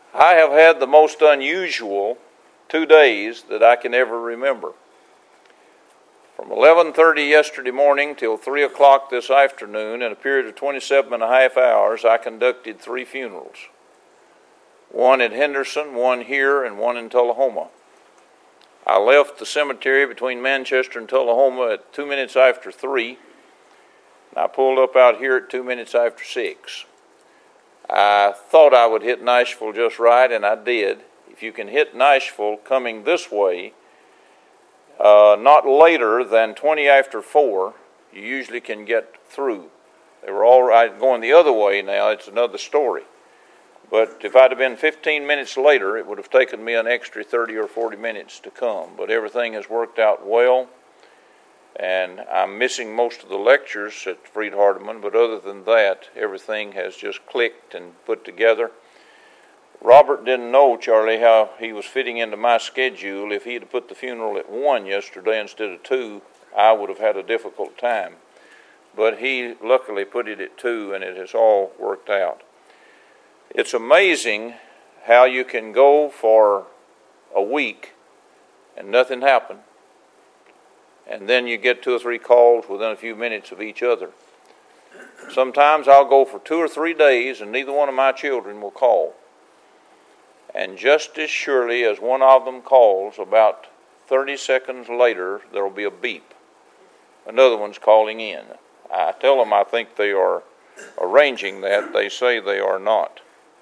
I have had the most unusual 2 days that I can ever remember. From 11:30 yesterday morning till 3 o'clock this afternoon, in a period of 27 and a half hours, I conducted 3 funerals. One in Henderson, one here, and one in Tullahoma. I left the cemetery between Manchester and Tullahoma at 2 minutes after 3, and I pulled up out here at 2 minutes after 6. I thought I would hit Nashville just right, and I did. If you can hit Nashville coming this way, not later than 20 after 4, you usually can get through. They were all right going the other way now. It's another story. But if I'd have been 15 minutes later, it would have taken me an extra 30 or 40 minutes to come. But everything has worked out well, and I'm missing most of the lectures at Freed Hardeman, but other than that, everything has just clicked and put together. Robert didn't know, Charlie, how he was fitting into my schedule. If he had put the funeral at 1 yesterday instead of 2, I would have had a difficult time. But he luckily put it at 2, and it has all worked out. It's amazing how you can go for a week and nothing happen, and then you get 2 or 3 calls within a few minutes of each other. Sometimes I'll go for 2 or 3 days and neither one of my children will call. And just as surely as one of them calls, about 30 seconds later, there will be a beep. Another one's calling in. I tell them I think they are arranging that. They say they are not.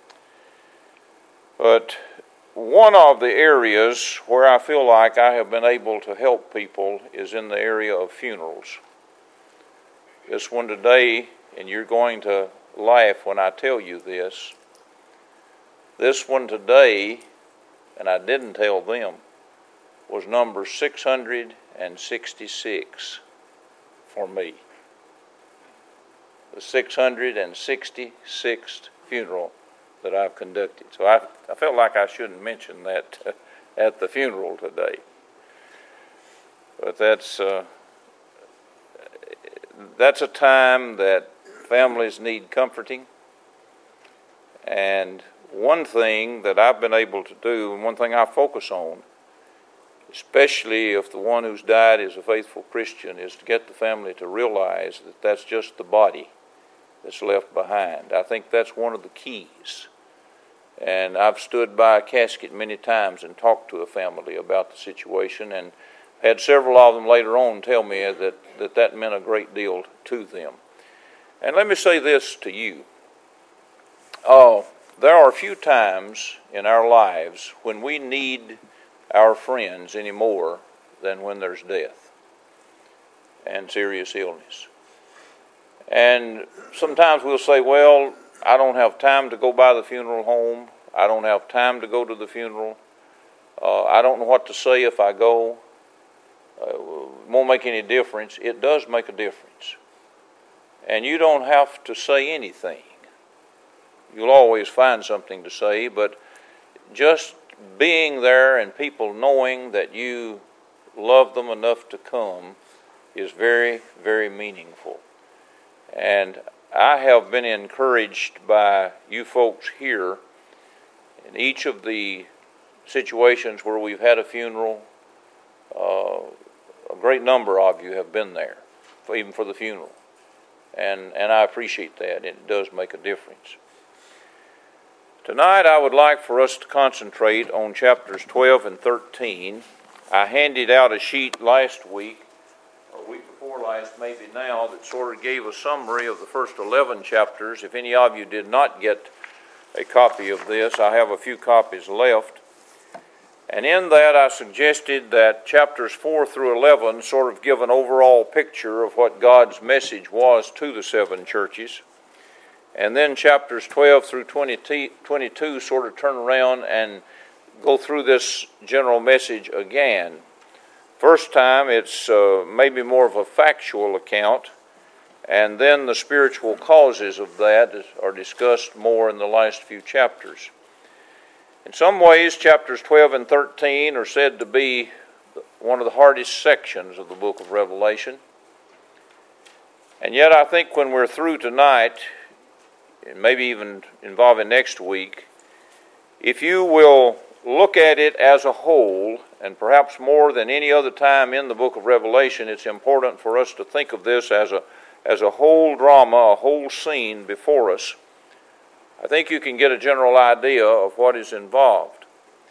But one of the areas where I feel like I have been able to help people is in the area of funerals. This one today, and you're going to laugh when I tell you this, this one today, and I didn't tell them, was number 666 for me. The 666th funeral that I've conducted. So I felt like I shouldn't mention that at the funeral today. But that's a time that families need comforting. And one thing that I've been able to do, and one thing I focus on, especially if the one who's died is a faithful Christian, is to get the family to realize that that's just the body that's left behind. I think that's one of the keys. And I've stood by a casket many times and talked to a family about the situation, and had several of them later on tell me that meant a great deal to them. And let me say this to you. There are a few times in our lives when we need our friends any more than when there's death and serious illness. And sometimes we'll say, well, I don't have time to go by the funeral home. I don't have time to go to the funeral. I don't know what to say if I go. It won't make any difference. It does make a difference. And you don't have to say anything. You'll always find something to say, but just being there and people knowing that you love them enough to come is very, very meaningful. And I have been encouraged by you folks here in each of the situations where we've had a funeral. A great number of you have been there, even for the funeral. And I appreciate that. It does make a difference. Tonight I would like for us to concentrate on chapters 12 and 13. I handed out a sheet last week, or week before last, maybe now, that sort of gave a summary of the first 11 chapters. If any of you did not get a copy of this, I have a few copies left. And in that I suggested that chapters 4 through 11 sort of give an overall picture of what God's message was to the 7 churches. And then chapters 12 through 22 sort of turn around and go through this general message again. First time it's maybe more of a factual account, and then the spiritual causes of that are discussed more in the last few chapters. In some ways, chapters 12 and 13 are said to be one of the hardest sections of the book of Revelation. And yet I think when we're through tonight, and maybe even involving next week, If you will look at it as a whole, and perhaps more than any other time in the book of Revelation, it's important for us to think of this as a whole drama, a whole scene before us. I think you can get a general idea of what is involved.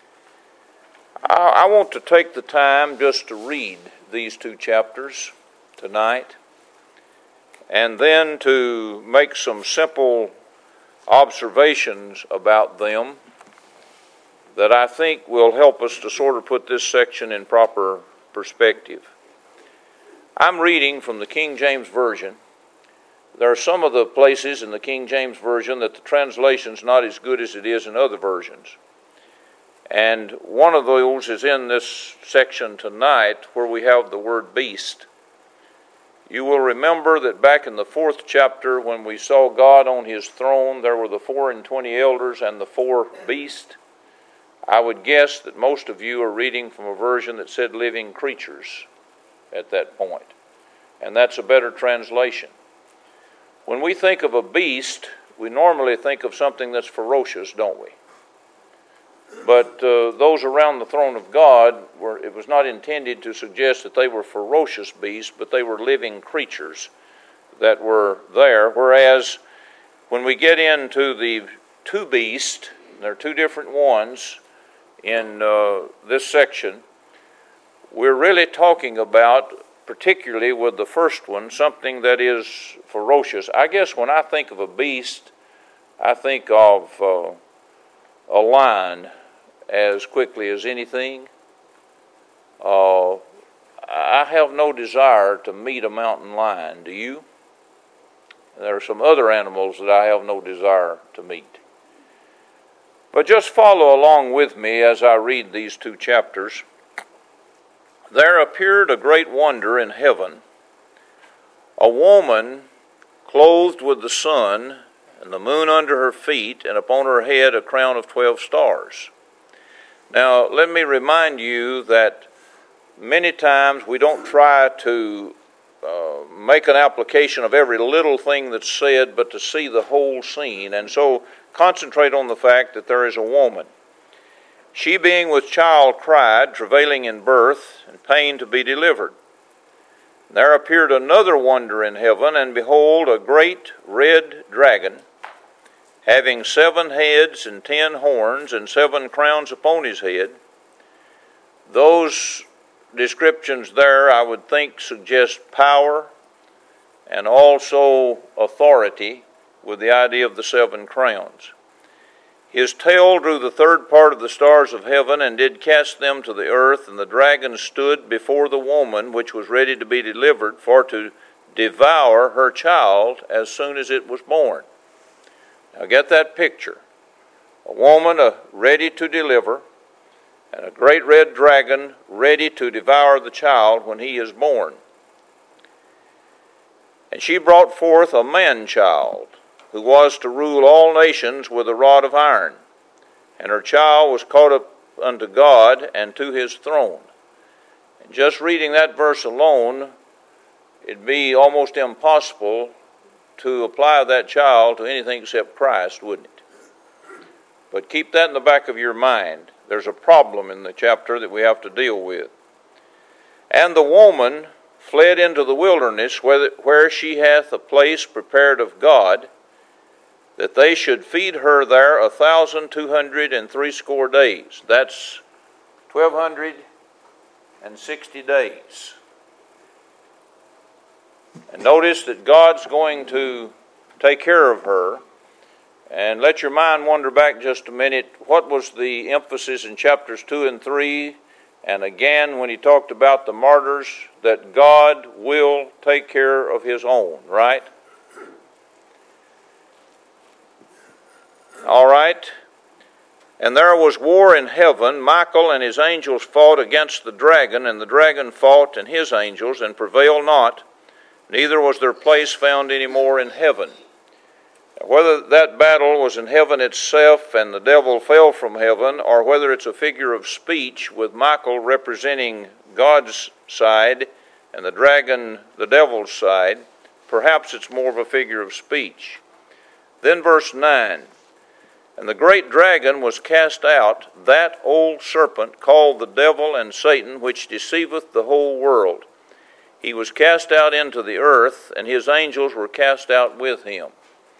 I want to take the time just to read these two chapters tonight, and then to make some simple observations about them that I think will help us to sort of put this section in proper perspective. I'm reading from the King James Version. There are some of the places in the King James Version that the translation's not as good as it is in other versions. And one of those is in this section tonight where we have the word beast. You will remember that back in the 4th chapter when we saw God on his throne, there were the 24 elders and the 4 beasts. I would guess that most of you are reading from a version that said living creatures at that point. And that's a better translation. When we think of a beast, we normally think of something that's ferocious, don't we? But those around the throne of God, it was not intended to suggest that they were ferocious beasts, but they were living creatures that were there. Whereas when we get into the 2 beasts, there are 2 different ones in this section, we're really talking about, particularly with the first one, something that is ferocious. I guess when I think of a beast, I think of a lion as quickly as anything. I have no desire to meet a mountain lion. Do you? There are some other animals that I have no desire to meet. But just follow along with me as I read these 2 chapters. There appeared a great wonder in heaven, a woman clothed with the sun, and the moon under her feet, and upon her head a crown of 12 stars. Now, let me remind you that many times we don't try to make an application of every little thing that's said, but to see the whole scene. And so concentrate on the fact that there is a woman. She being with child cried, travailing in birth, and pain to be delivered. There appeared another wonder in heaven, and behold, a great red dragon, having 7 heads and 10 horns, and 7 crowns upon his head. Those descriptions there, I would think, suggest power and also authority, with the idea of the 7 crowns. His tail drew the 3rd part of the stars of heaven, and did cast them to the earth, and the dragon stood before the woman, which was ready to be delivered, for to devour her child as soon as it was born. Now get that picture. A woman ready to deliver, and a great red dragon ready to devour the child when he is born. And she brought forth a man-child, who was to rule all nations with a rod of iron. And her child was caught up unto God and to his throne. And just reading that verse alone, it'd be almost impossible to apply that child to anything except Christ, wouldn't it? But keep that in the back of your mind. There's a problem in the chapter that we have to deal with. And the woman fled into the wilderness, where she hath a place prepared of God, that they should feed her there 1,260 days. That's 1,260 days. And notice that God's going to take care of her. And let your mind wander back just a minute. What was the emphasis in chapters 2 and 3? And again, when he talked about the martyrs, that God will take care of his own, right? All right. And there was war in heaven. Michael and his angels fought against the dragon, and the dragon fought and his angels, and prevailed not. Neither was their place found any more in heaven. Whether that battle was in heaven itself and the devil fell from heaven, or whether it's a figure of speech with Michael representing God's side and the dragon the devil's side, perhaps it's more of a figure of speech. Then verse 9, And the great dragon was cast out, that old serpent called the devil and Satan, which deceiveth the whole world. He was cast out into the earth, and his angels were cast out with him.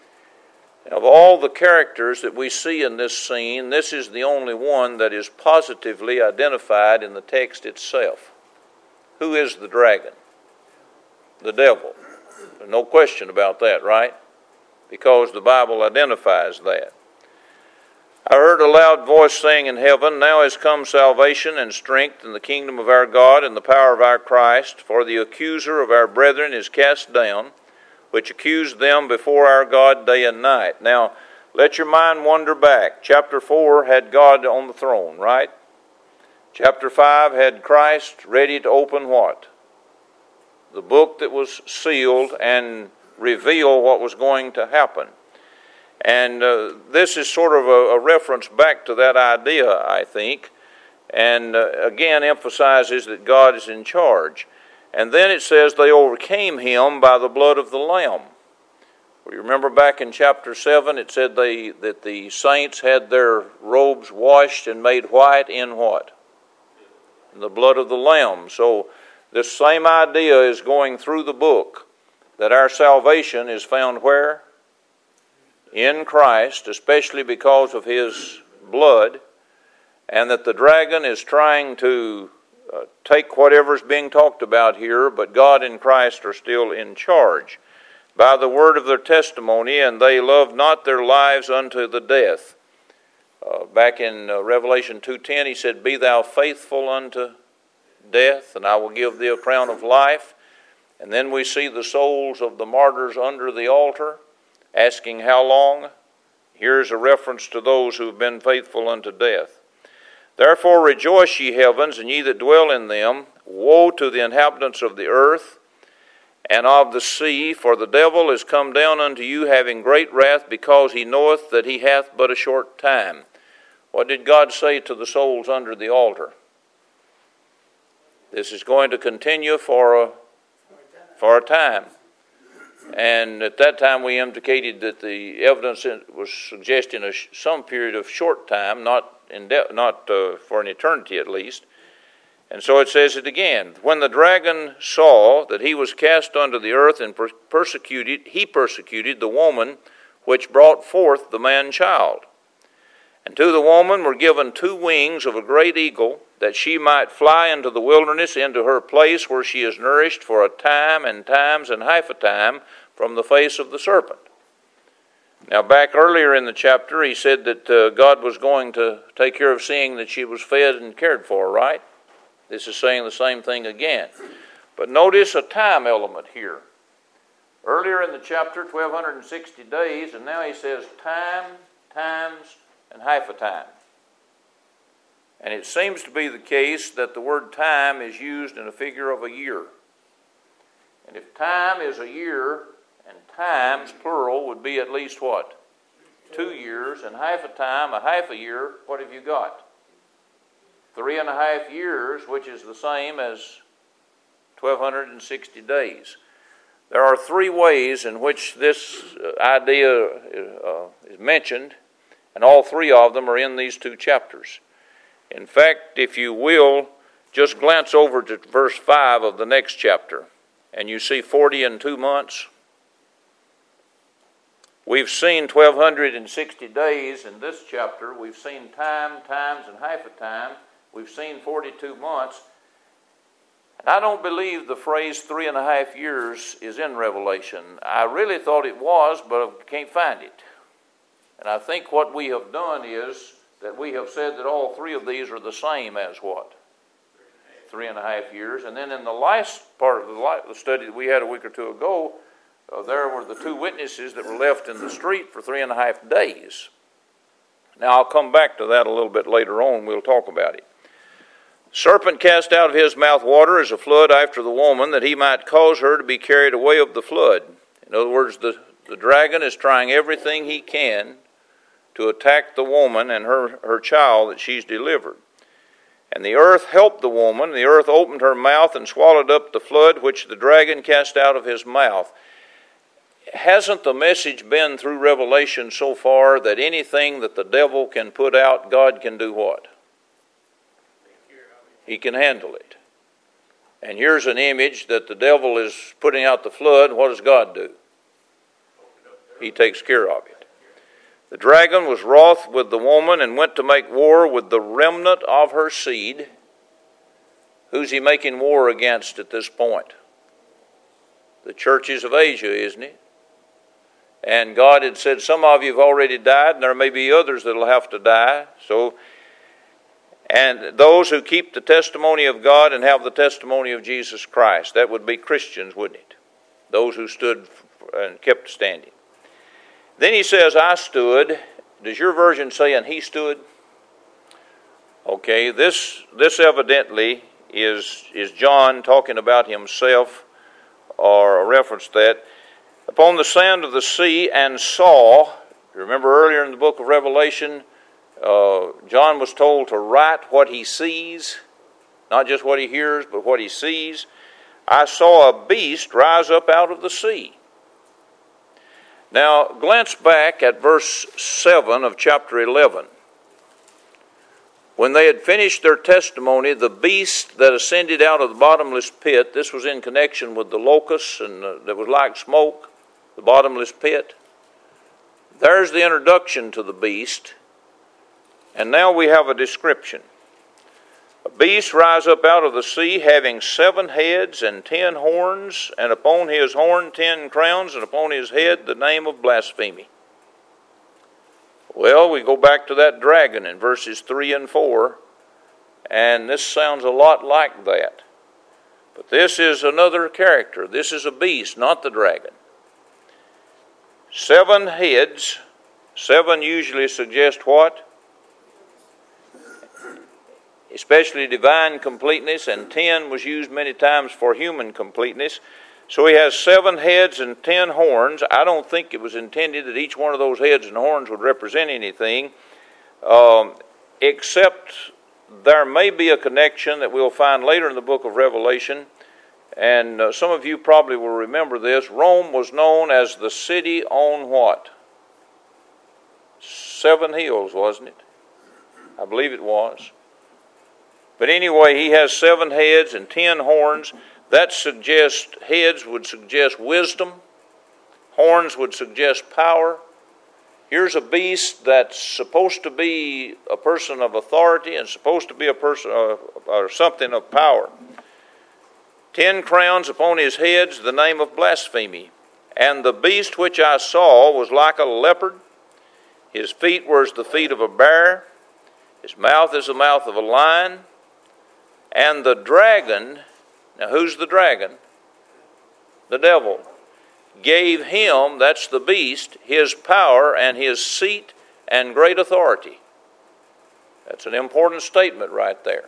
Of all the characters that we see in this scene, this is the only one that is positively identified in the text itself. Who is the dragon? The devil. There's no question about that, right? Because the Bible identifies that. I heard a loud voice saying in heaven, Now is come salvation and strength in the kingdom of our God and the power of our Christ, for the accuser of our brethren is cast down, which accused them before our God day and night. Now, let your mind wander back. Chapter 4 had God on the throne, right? Chapter 5 had Christ ready to open what? The book that was sealed and reveal what was going to happen. And this is sort of a reference back to that idea, I think, and again emphasizes that God is in charge. And then it says they overcame him by the blood of the Lamb. Well, you remember back in chapter 7 it said that the saints had their robes washed and made white in what? In the blood of the Lamb. So this same idea is going through the book, that our salvation is found where? In Christ, especially because of his blood, and that the dragon is trying to take whatever's being talked about here, but God and Christ are still in charge. By the word of their testimony, and they loved not their lives unto the death. Back in Revelation 2:10, he said, Be thou faithful unto death, and I will give thee a crown of life. And then we see the souls of the martyrs under the altar, asking how long? Here's a reference to those who have been faithful unto death. Therefore rejoice, ye heavens, and ye that dwell in them. Woe to the inhabitants of the earth and of the sea, for the devil is come down unto you, having great wrath, because he knoweth that he hath but a short time. What did God say to the souls under the altar? This is going to continue for a time. And at that time we indicated that the evidence was suggesting some period of short time, not for an eternity at least. And so it says it again. When the dragon saw that he was cast unto the earth and he persecuted the woman which brought forth the man-child. And to the woman were given 2 wings of a great eagle, that she might fly into the wilderness, into her place where she is nourished for a time and times and half a time from the face of the serpent. Now back earlier in the chapter he said that God was going to take care of seeing that she was fed and cared for, right? This is saying the same thing again. But notice a time element here. Earlier in the chapter, 1260 days, and now he says time, times, and half a time. And it seems to be the case that the word time is used in a figure of a year. And if time is a year, and times, plural, would be at least what? 2 years, and half a time, a half a year, what have you got? 3.5 years, which is the same as 1260 days. There are 3 ways in which this idea is mentioned, and all 3 of them are in these 2 chapters. In fact, if you will, just glance over to verse 5 of the next chapter, and you see 40 and 2 months. We've seen 1260 days in this chapter. We've seen time, times, and half a time. We've seen 42 months. And I don't believe the phrase 3.5 years is in Revelation. I really thought it was, but I can't find it. And I think what we have done is that we have said that all 3 of these are the same as what? 3.5 years. And then in the last part of the study that we had a week or 2 ago, there were the 2 witnesses that were left in the street for 3.5 days. Now I'll come back to that a little bit later on. We'll talk about it. Serpent cast out of his mouth water as a flood after the woman, that he might cause her to be carried away of the flood. In other words, the dragon is trying everything he can to attack the woman and her child that she's delivered. And the earth helped the woman. The earth opened her mouth and swallowed up the flood which the dragon cast out of his mouth. hasn't the message been through Revelation so far that anything that the devil can put out, God can do what? He can handle it. And here's an image that the devil is putting out the flood. What does God do? He takes care of it. The dragon was wroth with the woman and went to make war with the remnant of her seed. Who's he making war against at this point? The churches of Asia, isn't he? And God had said, some of you have already died, and there may be others that will have to die. And those who keep the testimony of God and have the testimony of Jesus Christ, that would be Christians, wouldn't it? Those who stood and kept standing. Then he says, I stood. Does your version say, and he stood? Okay, this evidently is John talking about himself, or a reference to that. Upon the sand of the sea, and saw. Remember earlier in the book of Revelation, John was told to write what he sees, not just what he hears, but what he sees. I saw a beast rise up out of the sea. Now, glance back at verse 7 of chapter 11. When they had finished their testimony, the beast that ascended out of the bottomless pit, this was in connection with the locusts, and that was like smoke, the bottomless pit. There's the introduction to the beast. And now we have a description. A beast rise up out of the sea, having 7 heads and 10 horns, and upon his horn 10 crowns, and upon his head the name of blasphemy. Well, we go back to that dragon in verses 3 and 4, and this sounds a lot like that. But this is another character. This is a beast, not the dragon. 7 heads. 7 usually suggest what? Especially divine completeness, and 10 was used many times for human completeness. So he has 7 heads and 10 horns. I don't think it was intended that each one of those heads and horns would represent anything, except there may be a connection that we'll find later in the book of Revelation. And some of you probably will remember this. Rome was known as the city on what? 7 hills, wasn't it? I believe it was. But anyway, he has 7 heads and 10 horns. That suggests, heads would suggest wisdom. Horns would suggest power. Here's a beast that's supposed to be a person of authority and supposed to be a person or something of power. 10 crowns upon his heads, the name of blasphemy. And the beast which I saw was like a leopard. His feet were as the feet of a bear. His mouth is the mouth of a lion. And the dragon, now who's the dragon? The devil. Gave him, that's the beast, his power and his seat and great authority. That's an important statement right there.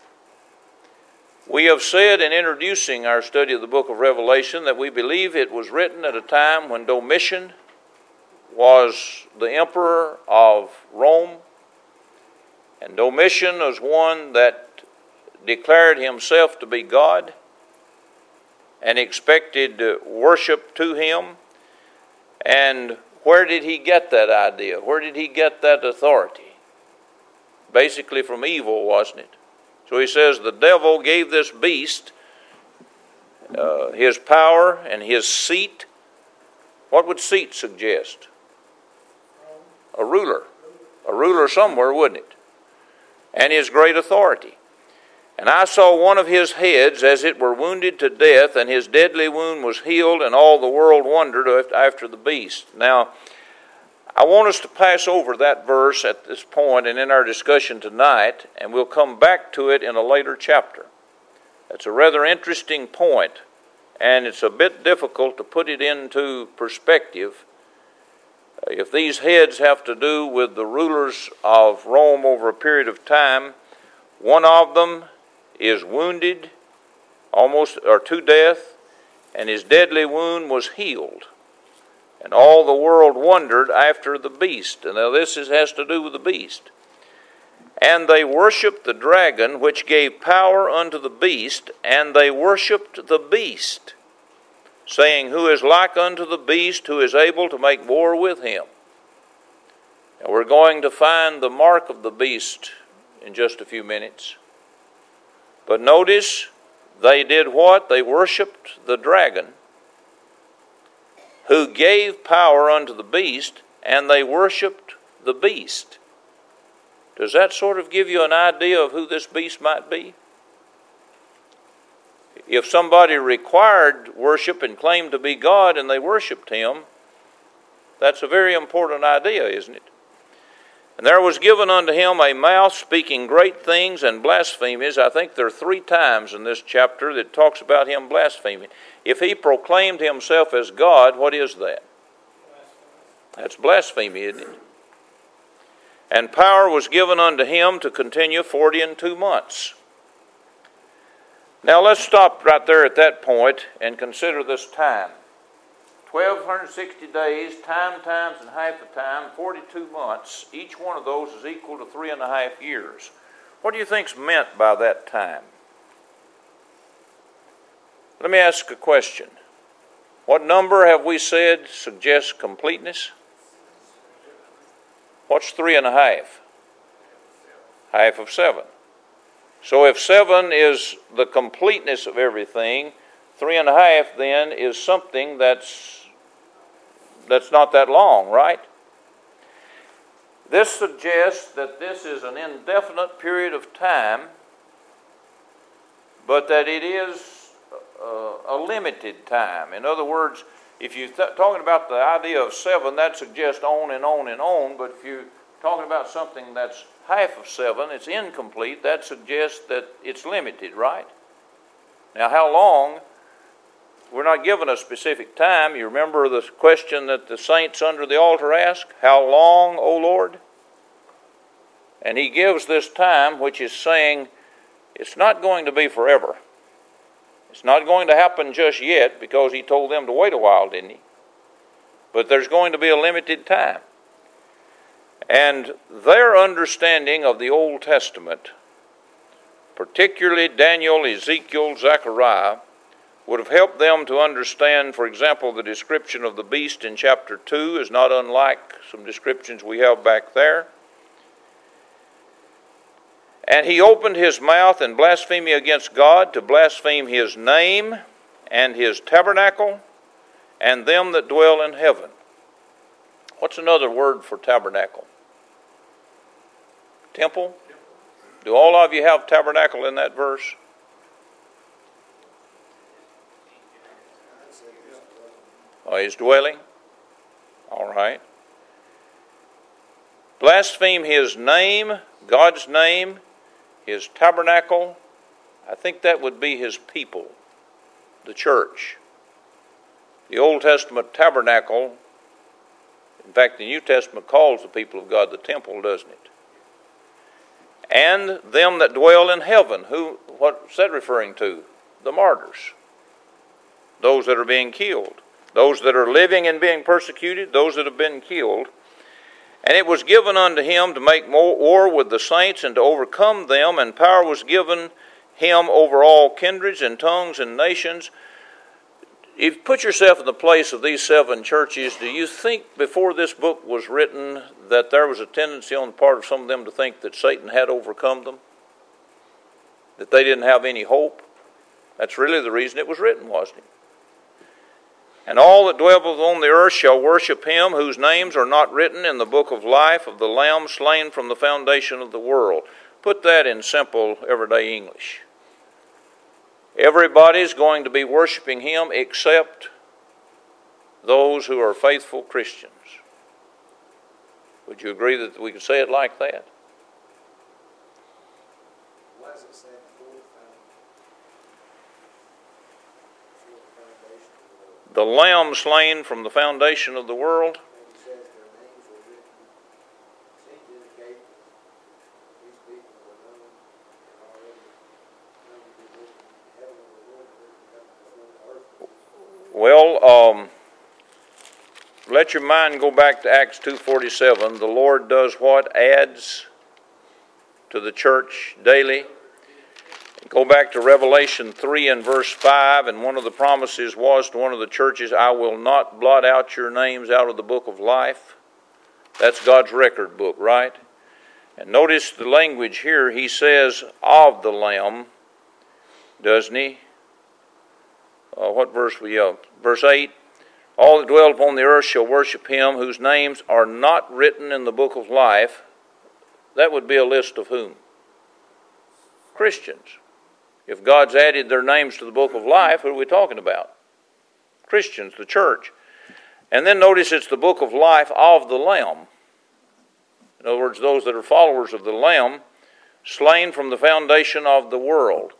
We have said in introducing our study of the book of Revelation that we believe it was written at a time when Domitian was the emperor of Rome. And Domitian was one that declared himself to be God and expected worship to him. And where did he get that idea? Where did he get that authority? Basically from evil, wasn't it? So he says the devil gave this beast his power and his seat. What would seat suggest? A ruler. A ruler somewhere, wouldn't it? And his great authority. And I saw one of his heads as it were wounded to death, and his deadly wound was healed, and all the world wondered after the beast. Now, I want us to pass over that verse at this point and in our discussion tonight, and we'll come back to it in a later chapter. It's a rather interesting point, and it's a bit difficult to put it into perspective. If these heads have to do with the rulers of Rome over a period of time, one of them is wounded almost or to death, and his deadly wound was healed. And all the world wondered after the beast. And now this has to do with the beast. And they worshipped the dragon, which gave power unto the beast, and they worshipped the beast. saying, Who is like unto the beast, who is able to make war with him? And we're going to find the mark of the beast in just a few minutes. But notice, they did what? They worshipped the dragon, who gave power unto the beast, and they worshipped the beast. Does that sort of give you an idea of who this beast might be? If somebody required worship and claimed to be God and they worshipped him, that's a very important idea, isn't it? And there was given unto him a mouth speaking great things and blasphemies. I think there are 3 times in this chapter that talks about him blaspheming. If he proclaimed himself as God, what is that? That's blasphemy, isn't it? And power was given unto him to continue 42 months. Now let's stop right there at that point and consider this time. 1,260 days, time times and half a time, 42 months. Each one of those is equal to 3.5 years. What do you think's meant by that time? Let me ask a question. What number have we said suggests completeness? What's 3.5? Half of 7. So if 7 is the completeness of everything, 3.5 then is something that's not that long, right? This suggests that this is an indefinite period of time, but that it is a limited time. In other words, if you're talking about the idea of 7, that suggests on and on and on, but if you're talking about something that's half of 7, it's incomplete, that suggests that it's limited, right? Now, how long? We're not given a specific time. You remember the question that the saints under the altar ask, How long, O Lord? And he gives this time, which is saying it's not going to be forever. It's not going to happen just yet, because he told them to wait a while, didn't he? But there's going to be a limited time. And their understanding of the Old Testament, particularly Daniel, Ezekiel, Zechariah, would have helped them to understand, for example, the description of the beast in chapter 2 is not unlike some descriptions we have back there. And he opened his mouth in blasphemy against God, to blaspheme his name and his tabernacle and them that dwell in heaven. What's another word for tabernacle? Temple? Do all of you have tabernacle in that verse? His dwelling? All right. Blaspheme his name, God's name, his tabernacle. I think that would be his people, the church. The Old Testament tabernacle, in fact, the New Testament calls the people of God the temple, doesn't it? And them that dwell in heaven. What's that referring to? The martyrs. Those that are being killed. Those that are living and being persecuted, those that have been killed. And it was given unto him to make war with the saints and to overcome them, and power was given him over all kindreds and tongues and nations. If you put yourself in the place of these 7 churches, do you think before this book was written that there was a tendency on the part of some of them to think that Satan had overcome them? That they didn't have any hope? That's really the reason it was written, wasn't it? And all that dwelleth on the earth shall worship him, whose names are not written in the book of life of the Lamb slain from the foundation of the world. Put that in simple, everyday English. Everybody's going to be worshiping him except those who are faithful Christians. Would you agree that we could say it like that? Why does it say The Lamb slain from the foundation of the world. And he says their names were written, seems to indicate that these people were known and already known to be written in heaven and the Lord written before the earth. Well, let your mind go back to Acts 2:47. The Lord does what? Adds to the church daily. Go back to Revelation 3 and verse 5, and one of the promises was to one of the churches, I will not blot out your names out of the book of life. That's God's record book, right? And notice the language here. He says, of the Lamb, doesn't he? What verse we have? Verse 8. All that dwell upon the earth shall worship him whose names are not written in the book of life. That would be a list of whom? Christians. If God's added their names to the book of life, who are we talking about? Christians, the church. And then notice it's the book of life of the Lamb. In other words, those that are followers of the Lamb, slain from the foundation of the world.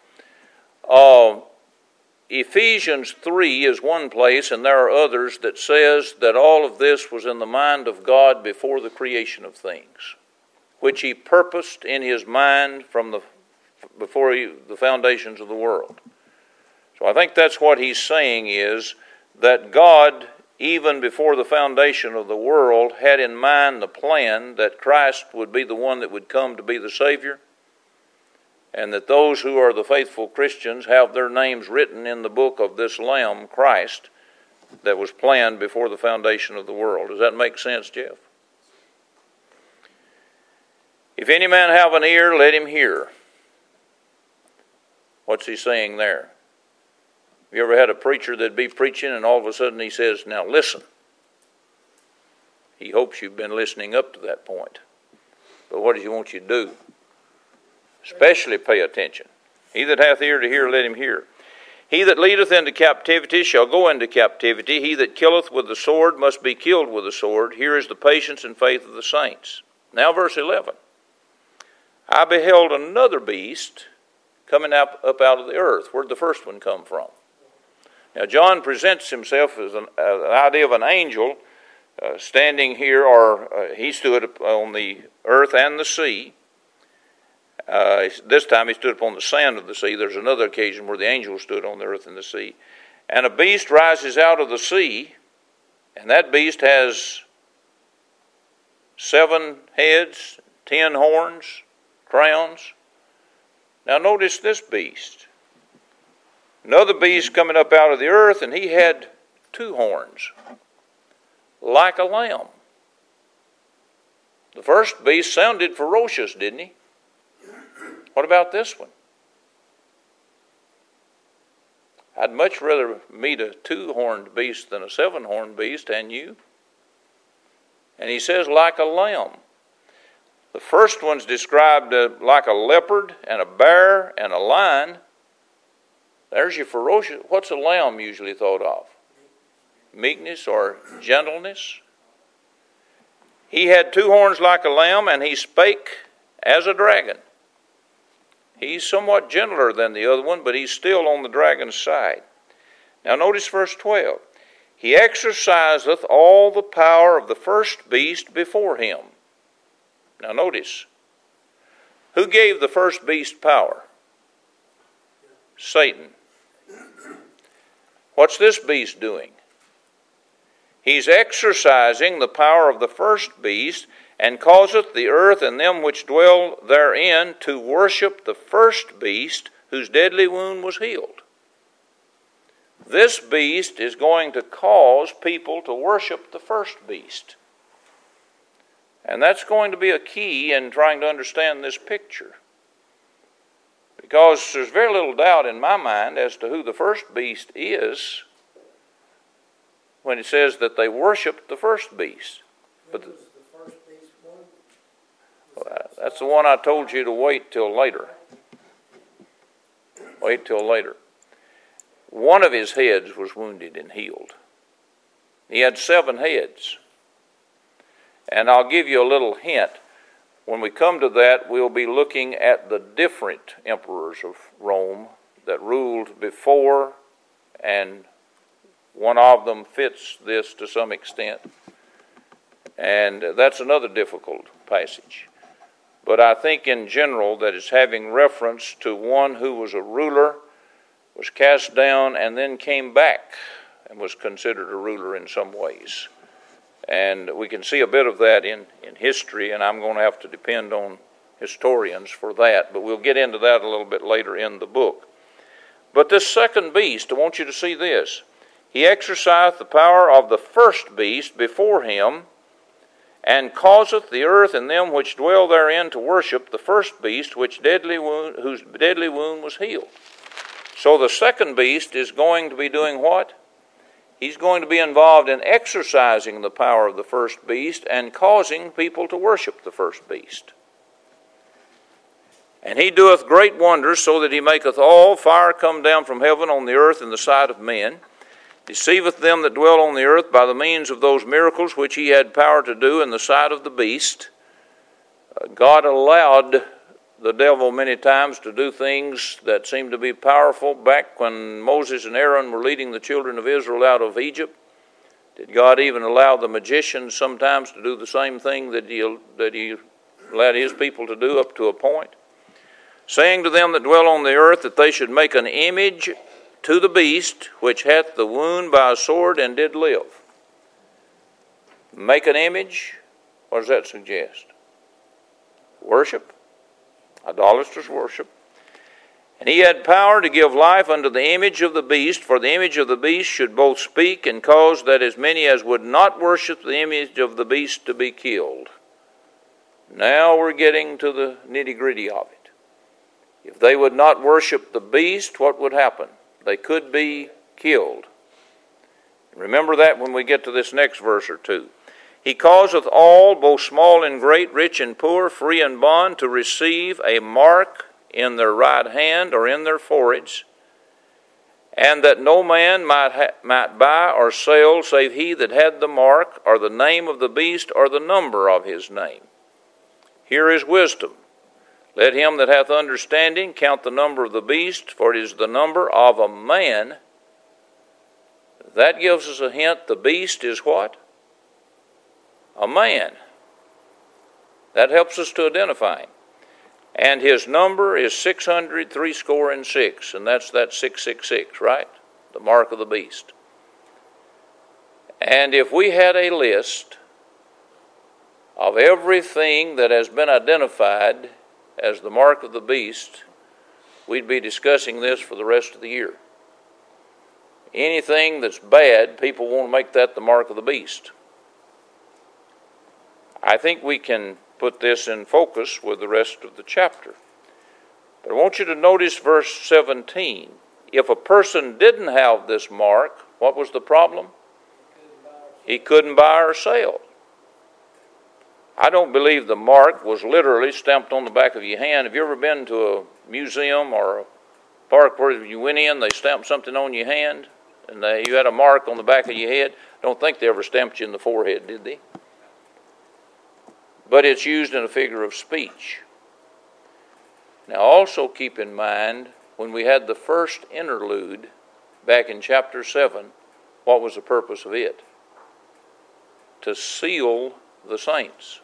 Ephesians 3 is one place, and there are others that says that all of this was in the mind of God before the creation of things, which he purposed in his mind from before the foundations of the world. So I think that's what he's saying is that God, even before the foundation of the world, had in mind the plan that Christ would be the one that would come to be the Savior, and that those who are the faithful Christians have their names written in the book of this Lamb, Christ, that was planned before the foundation of the world. Does that make sense, Jeff? If any man have an ear, let him hear. What's he saying there? Have you ever had a preacher that'd be preaching and all of a sudden he says, now listen. He hopes you've been listening up to that point. But what does he want you to do? Especially pay attention. He that hath ear to hear, let him hear. He that leadeth into captivity shall go into captivity. He that killeth with the sword must be killed with the sword. Here is the patience and faith of the saints. Now verse 11. I beheld another beast coming up out of the earth. Where'd the first one come from? Now John presents himself as an idea of an angel standing here, or he stood on the earth and the sea. This time he stood upon the sand of the sea. There's another occasion where the angel stood on the earth and the sea. And a beast rises out of the sea, and that beast has 7 heads, 10 horns, crowns. Now notice this beast. Another beast coming up out of the earth, and he had 2 horns, like a lamb. The first beast sounded ferocious, didn't he? What about this one? I'd much rather meet a 2-horned beast than a 7-horned beast, and you. And he says, like a lamb. The first one's described like a leopard and a bear and a lion. There's your ferocious. What's a lamb usually thought of? Meekness or gentleness. He had 2 horns like a lamb, and he spake as a dragon. He's somewhat gentler than the other one, but he's still on the dragon's side. Now notice verse 12. He exerciseth all the power of the first beast before him. Now notice, who gave the first beast power? Satan. What's this beast doing? He's exercising the power of the first beast, and causeth the earth and them which dwell therein to worship the first beast, whose deadly wound was healed. This beast is going to cause people to worship the first beast. And that's going to be a key in trying to understand this picture. Because there's very little doubt in my mind as to who the first beast is when it says that they worshiped the first beast. But that's the one I told you to wait till later. Wait till later. One of his heads was wounded and healed. He had 7 heads. And I'll give you a little hint. When we come to that, we'll be looking at the different emperors of Rome that ruled before, and one of them fits this to some extent. And that's another difficult passage. But I think in general that it's having reference to one who was a ruler, was cast down, and then came back and was considered a ruler in some ways. And we can see a bit of that in history, and I'm going to have to depend on historians for that, but we'll get into that a little bit later in the book. But this second beast, I want you to see this. He exerciseth the power of the first beast before him, and causeth the earth and them which dwell therein to worship the first beast, whose deadly wound was healed. So the second beast is going to be doing what? He's going to be involved in exercising the power of the first beast and causing people to worship the first beast. And he doeth great wonders, so that he maketh all fire come down from heaven on the earth in the sight of men, deceiveth them that dwell on the earth by the means of those miracles which he had power to do in the sight of the beast. God allowed the devil many times to do things that seemed to be powerful. Back when Moses and Aaron were leading the children of Israel out of Egypt, did God even allow the magicians sometimes to do the same thing that he allowed his people to do up to a point? Saying to them that dwell on the earth that they should make an image to the beast which hath the wound by a sword and did live. Make an image, what does that suggest? Worship, idolatrous worship. And he had power to give life unto the image of the beast, for the image of the beast should both speak and cause that as many as would not worship the image of the beast to be killed. Now we're getting to the nitty-gritty of it. If they would not worship the beast, what would happen? They could be killed. Remember that when we get to this next verse or two. He causeth all, both small and great, rich and poor, free and bond, to receive a mark in their right hand or in their foreheads, and that no man might buy or sell save he that had the mark, or the name of the beast, or the number of his name. Here is wisdom. Let him that hath understanding count the number of the beast, for it is the number of a man. That gives us a hint. The beast is what? A man. That helps us to identify him. And his number is 666, and that's that 666, right? The mark of the beast. And if we had a list of everything that has been identified as the mark of the beast, we'd be discussing this for the rest of the year. Anything that's bad, people want to make that the mark of the beast. I think we can put this in focus with the rest of the chapter. But I want you to notice verse 17. If a person didn't have this mark, what was the problem? He couldn't buy or sell. I don't believe the mark was literally stamped on the back of your hand. Have you ever been to a museum or a park where you went in, they stamped something on your hand, and you had a mark on the back of your head? I don't think they ever stamped you in the forehead, did they? But it's used in a figure of speech. Now also keep in mind, when we had the first interlude back in chapter 7, what was the purpose of it? To seal the saints.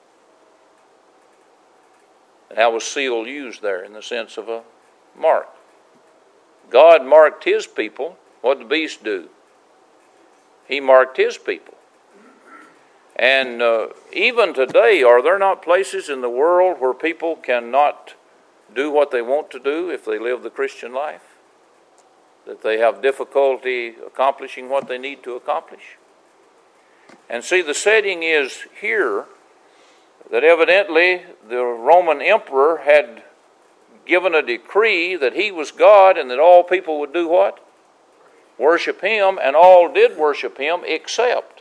And how was seal used there in the sense of a mark? God marked his people. What did the beast do? He marked his people. And even today, are there not places in the world where people cannot do what they want to do if they live the Christian life? That they have difficulty accomplishing what they need to accomplish? And see, the setting is here that evidently the Roman emperor had given a decree that he was God and that all people would do what? Worship him, and all did worship him except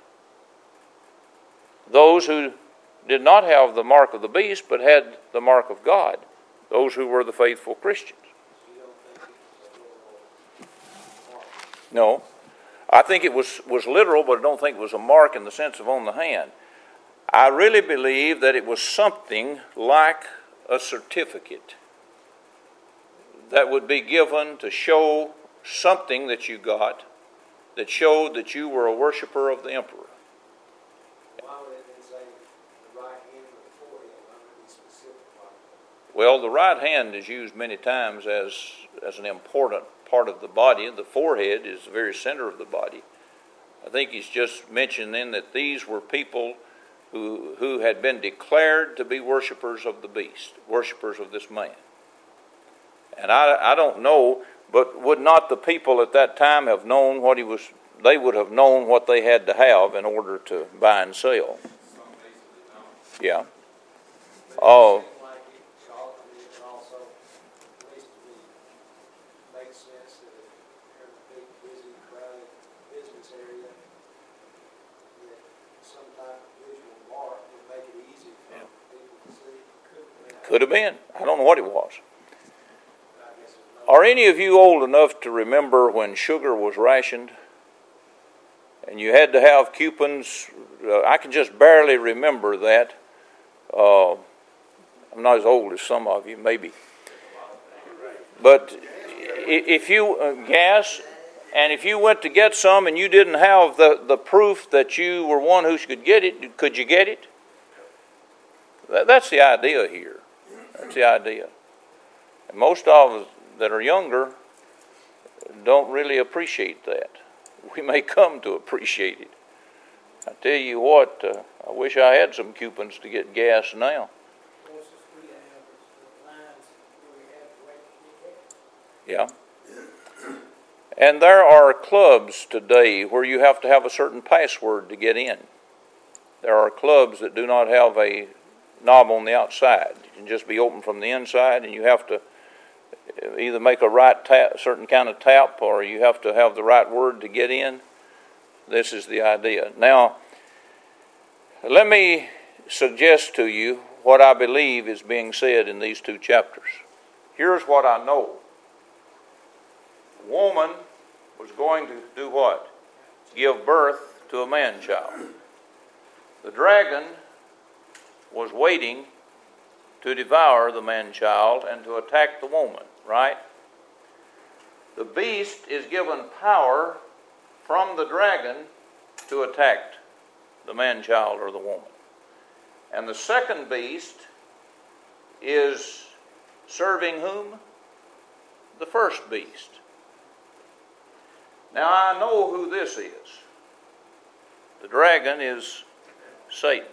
those who did not have the mark of the beast but had the mark of God, those who were the faithful Christians. No. I think it was literal, but I don't think it was a mark in the sense of on the hand. I really believe that it was something like a certificate that would be given to show something that you got that showed that you were a worshiper of the emperor. Why would it then say the right hand or the forehead? Why would it be specific like that? Well, the right hand is used many times as an important part of the body. The forehead is the very center of the body. I think he's just mentioning then that these were people who had been declared to be worshipers of the beast, worshipers of this man. And I don't know, but would not the people at that time have known what he was? They would have known what they had to have in order to buy and sell. Yeah. Oh. Could have been. I don't know what it was. Are any of you old enough to remember when sugar was rationed? And you had to have coupons. I can just barely remember that. I'm not as old as some of you, maybe. But if you, gas, and if you went to get some and you didn't have the proof that you were one who could get it, could you get it? That's the idea here. That's the idea. And most of us that are younger don't really appreciate that. We may come to appreciate it. I tell you what, I wish I had some coupons to get gas now. Yeah. And there are clubs today where you have to have a certain password to get in. There are clubs that do not have a knob on the outside. It can just be open from the inside, and you have to either make a right tap, certain kind of tap, or you have to have the right word to get in. This is the idea. Now, let me suggest to you what I believe is being said in these two chapters. Here's what I know. The woman was going to do what? Give birth to a man-child. The dragon was waiting to devour the man-child and to attack the woman, right? The beast is given power from the dragon to attack the man-child or the woman. And the second beast is serving whom? The first beast. Now I know who this is. The dragon is Satan.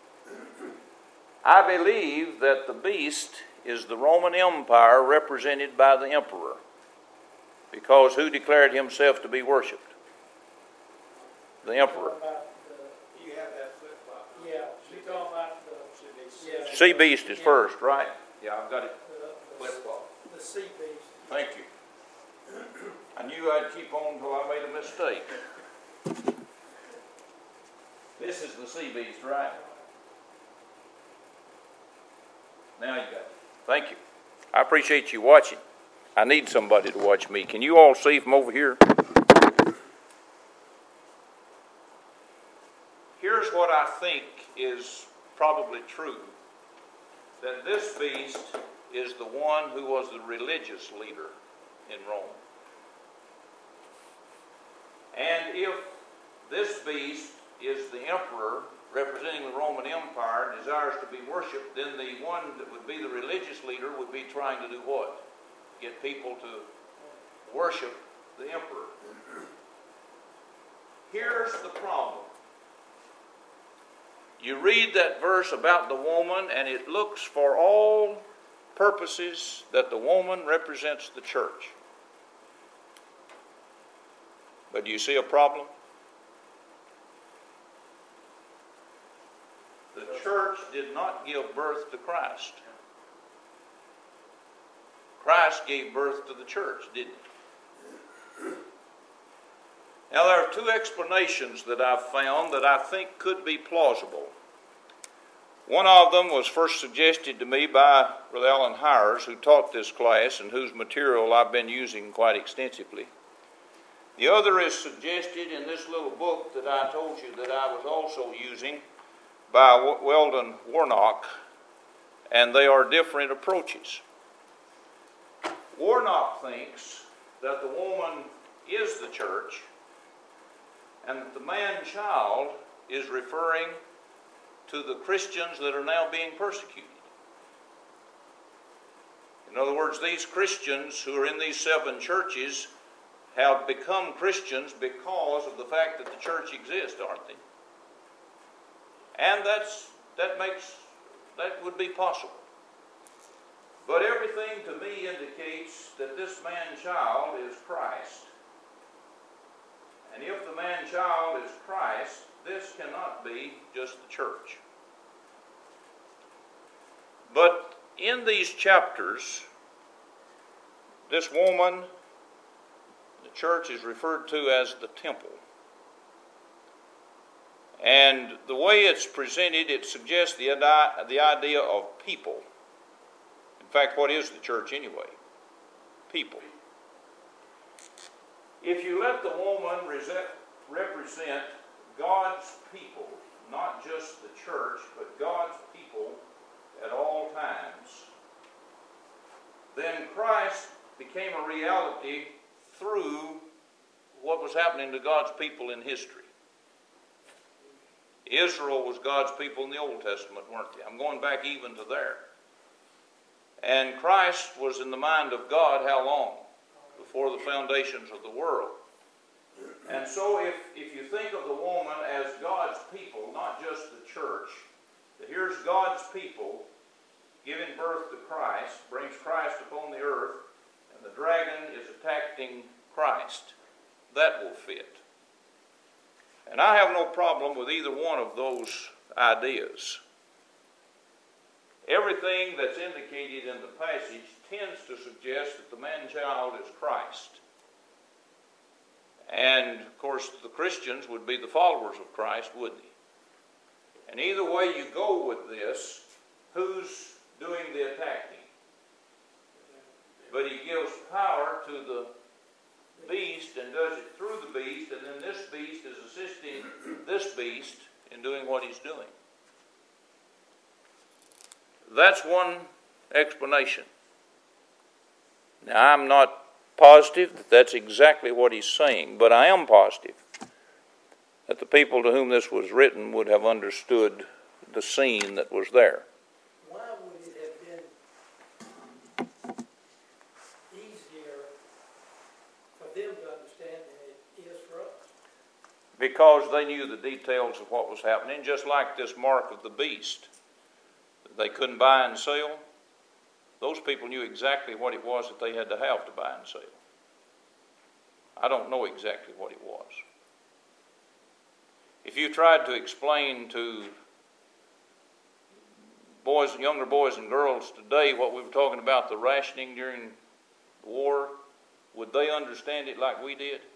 I believe that the beast is the Roman Empire represented by the emperor, because who declared himself to be worshipped? The emperor. You have that flip-flop. Yeah, you're talking about the sea beast is first, right? Yeah, I've got it. Flip-flop. The sea beast. Thank you. I knew I'd keep on until I made a mistake. This is the sea beast, right? Now you got it. Thank you. I appreciate you watching. I need somebody to watch me. Can you all see from over here? Here's what I think is probably true. That this beast is the one who was the religious leader in Rome. And if this beast is the emperor representing the Roman Empire, desires to be worshipped, then the one that would be the religious leader would be trying to do what? Get people to worship the emperor. Here's the problem. You read that verse about the woman, and it looks for all purposes that the woman represents the church. But do you see a problem? The church did not give birth to Christ. Christ gave birth to the church, didn't he? Now there are two explanations that I've found that I think could be plausible. One of them was first suggested to me by Brother Alan Hires, who taught this class and whose material I've been using quite extensively. The other is suggested in this little book that I told you that I was also using by Weldon Warnock, and they are different approaches. Warnock thinks that the woman is the church, and that the man-child is referring to the Christians that are now being persecuted. In other words, these Christians who are in these 7 churches have become Christians because of the fact that the church exists, aren't they? And that would be possible. But everything to me indicates that this man-child is Christ. And if the man-child is Christ, this cannot be just the church. But in these chapters, this woman, the church is referred to as the temple. And the way it's presented, it suggests the idea of people. In fact, what is the church anyway? People. If you let the woman represent God's people, not just the church, but God's people at all times, then Christ became a reality through what was happening to God's people in history. Israel was God's people in the Old Testament, weren't they? I'm going back even to there. And Christ was in the mind of God how long? Before the foundations of the world. And so if you think of the woman as God's people, not just the church, here's God's people giving birth to Christ, brings Christ upon the earth, and the dragon is attacking Christ. That will fit. And I have no problem with either one of those ideas. Everything that's indicated in the passage tends to suggest that the man-child is Christ. And, of course, the Christians would be the followers of Christ, wouldn't they? And either way you go with this, who's doing the attacking? But he gives power to the beast and does it through the beast, and then this beast is assisting this beast in doing what he's doing. That's one explanation. Now, I'm not positive that that's exactly what he's saying, but I am positive that the people to whom this was written would have understood the scene that was there. Why would it have been easier for them to understand than it is for us? Because they knew the details of what was happening, just like this mark of the beast. They couldn't buy and sell. Those people knew exactly what it was that they had to have to buy and sell. I don't know exactly what it was. If you tried to explain to younger boys and girls today what we were talking about, the rationing during the war, would they understand it like we did?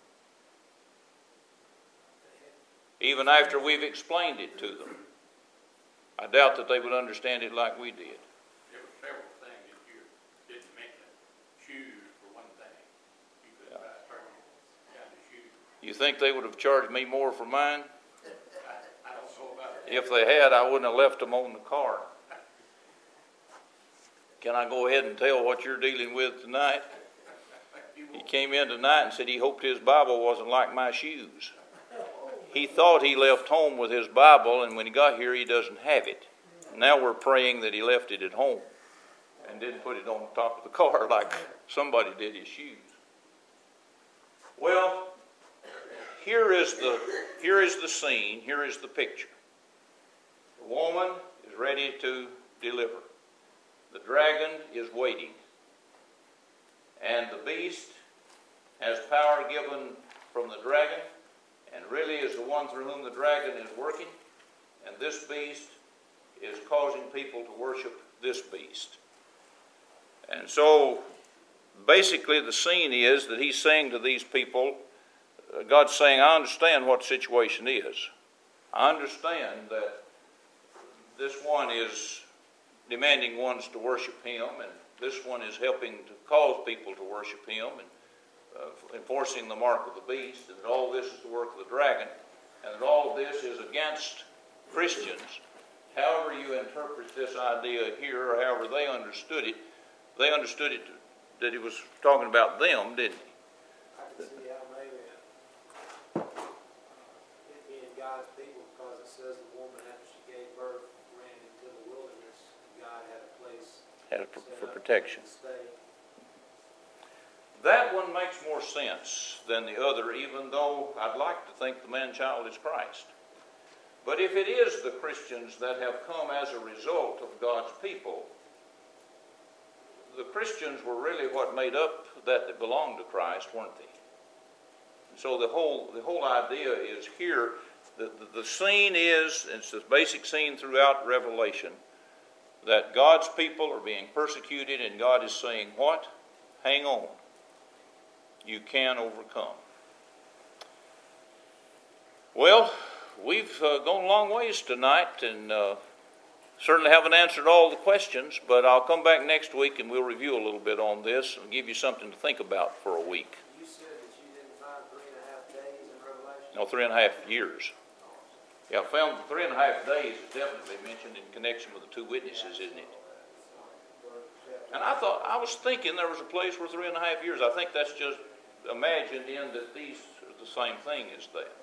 Even after we've explained it to them, I doubt that they would understand it like we did. There were several things that you didn't mention. Shoes, for one thing. You couldn't buy certain kind of shoes. You think they would have charged me more for mine? I don't know about that. If they had, I wouldn't have left them on the car. Can I go ahead and tell what you're dealing with tonight? He came in tonight and said he hoped his Bible wasn't like my shoes. He thought he left home with his Bible, and when he got here, he doesn't have it. Now we're praying that he left it at home and didn't put it on the top of the car like somebody did his shoes. Well, here is the scene, here is the picture. The woman is ready to deliver. The dragon is waiting. And the beast has power given from the dragon, and really is the one through whom the dragon is working. And this beast is causing people to worship this beast. And so, basically the scene is that he's saying to these people, God's saying, I understand what the situation is. I understand that this one is demanding ones to worship him, and this one is helping to cause people to worship him, and enforcing the mark of the beast, and that all this is the work of the dragon, and that all of this is against Christians. However you interpret this idea here, or however they understood it that he was talking about them, didn't he? I can see how maybe it being God's people, because it says the woman after she gave birth ran into the wilderness, and God had a place For protection. That one makes more sense than the other, even though I'd like to think the man-child is Christ. But if it is the Christians that have come as a result of God's people, the Christians were really what made up that belonged to Christ, weren't they? So the whole idea is here. The scene is, it's the basic scene throughout Revelation, that God's people are being persecuted, and God is saying, what? Hang on. You can overcome. Well, we've gone a long ways tonight, and certainly haven't answered all the questions, but I'll come back next week and we'll review a little bit on this and give you something to think about for a week. You said that you didn't find 3.5 days in Revelation? No, 3.5 years. Yeah, I found 3.5 days is definitely mentioned in connection with the two witnesses, isn't it? And I was thinking there was a place where 3.5 years. I think that's just imagined in that these are the same thing as that.